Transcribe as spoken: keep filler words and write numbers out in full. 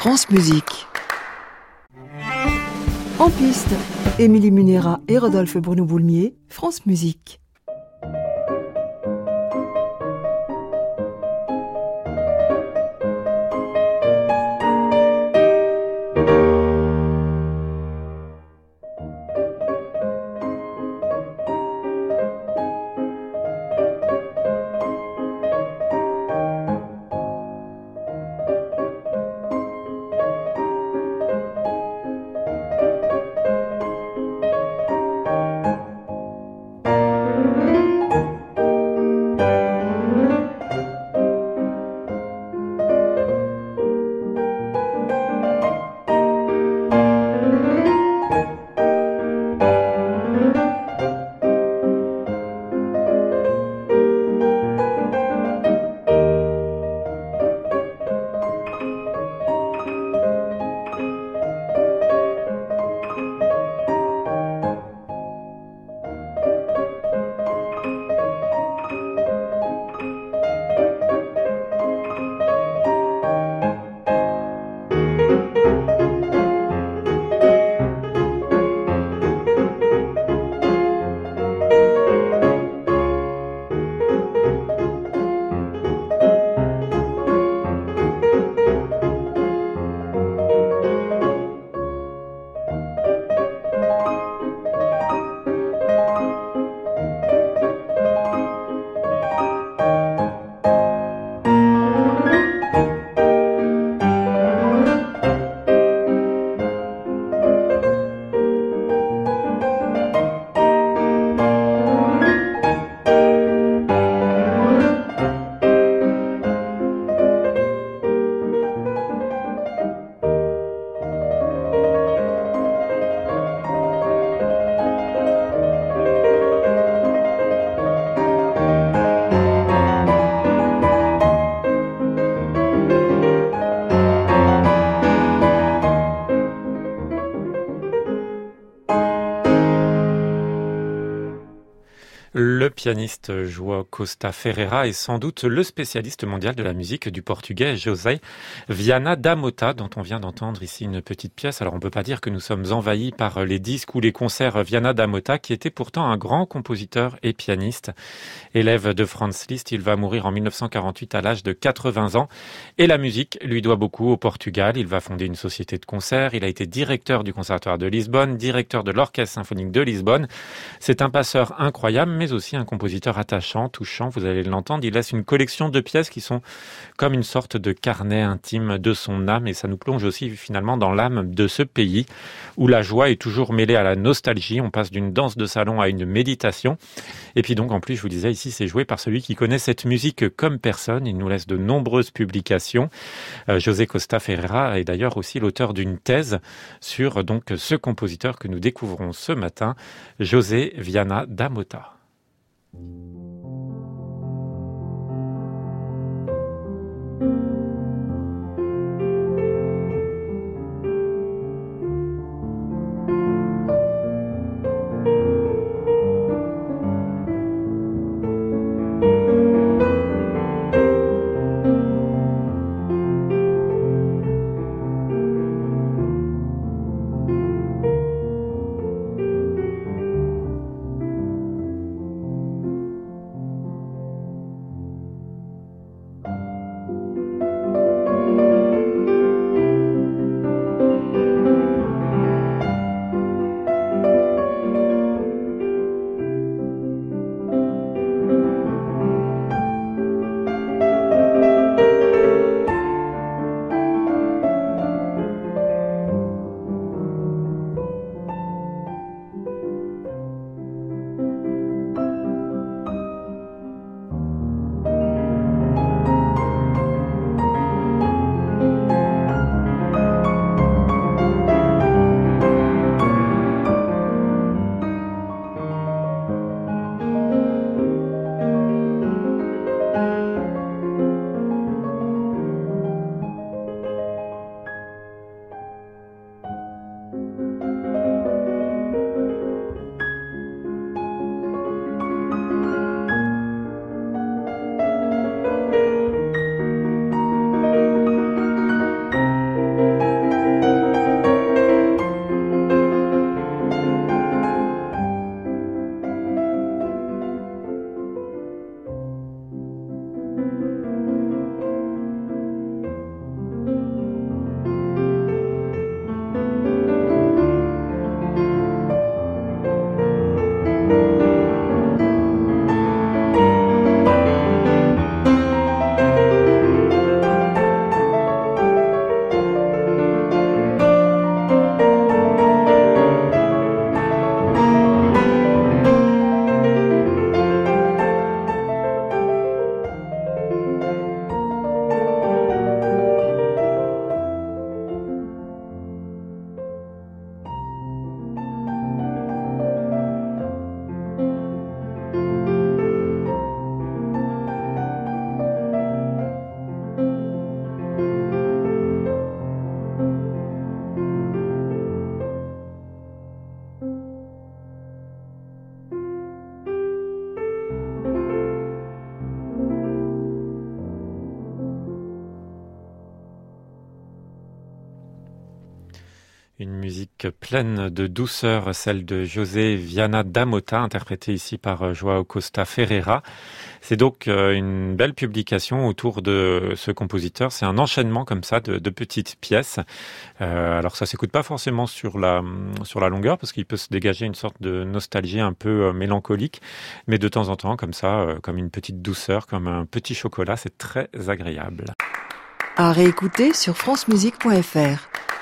France Musique. En piste, Émilie Munera et Rodolphe Bruno-Boulmier, France Musique. Le pianiste João Costa Ferreira est sans doute le spécialiste mondial de la musique du portugais José Viana da Mota, dont on vient d'entendre ici une petite pièce. Alors on ne peut pas dire que nous sommes envahis par les disques ou les concerts Viana da Mota, qui était pourtant un grand compositeur et pianiste. Élève de Franz Liszt, il va mourir en mille neuf cent quarante-huit à l'âge de quatre-vingts ans. Et la musique lui doit beaucoup au Portugal. Il va fonder une société de concerts. Il a été directeur du Conservatoire de Lisbonne, directeur de l'Orchestre symphonique de Lisbonne. C'est un passeur incroyable, mais aussi un compositeur attachant, touchant. Vous allez l'entendre. Il laisse une collection de pièces qui sont comme une sorte de carnet intime de son âme. Et ça nous plonge aussi finalement dans l'âme de ce pays où la joie est toujours mêlée à la nostalgie. On passe d'une danse de salon à une méditation. Et puis donc, en plus, je vous disais, ici, c'est joué par celui qui connaît cette musique comme personne. Il nous laisse de nombreuses publications. Euh, José Costa Ferreira est d'ailleurs aussi l'auteur d'une thèse sur donc ce compositeur que nous découvrons ce matin, José Viana da Mota. Une musique pleine de douceur, celle de José Viana da Mota, interprétée ici par João Costa Ferreira. C'est donc une belle publication autour de ce compositeur. C'est un enchaînement comme ça de, de petites pièces. Euh, alors ça s'écoute pas forcément sur la sur la longueur parce qu'il peut se dégager une sorte de nostalgie un peu mélancolique, mais de temps en temps comme ça, comme une petite douceur, comme un petit chocolat, c'est très agréable. À réécouter sur francemusique point f r.